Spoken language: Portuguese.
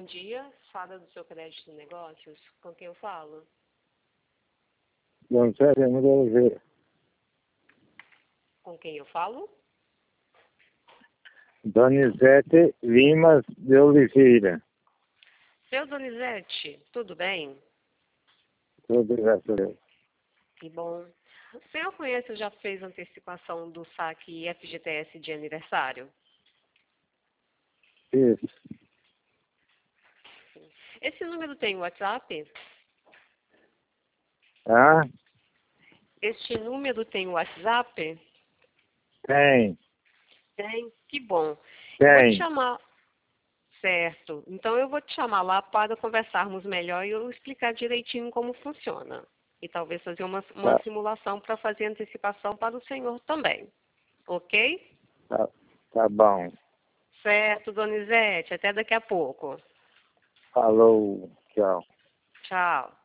dia. Fala do seu crédito de negócios. Com quem eu falo? Donizete Lima de Oliveira. Com quem eu falo? Donizete Lima de Oliveira. Seu Donizete, tudo bem? Tudo graças a Deus. Que bom. O senhor conhece ou já fez antecipação do saque FGTS de aniversário? Isso. Esse número tem WhatsApp? Ah, Este número tem WhatsApp? tem. Tem? Que bom. Eu vou te Tem. chamar. Certo. Então eu vou te chamar lá para conversarmos melhor e eu explicar direitinho como funciona. E talvez fazer uma Tá, simulação para fazer antecipação para o senhor também. Ok? tá bom. Certo, Donizete. Até daqui a pouco. Falou. Tchau. Tchau.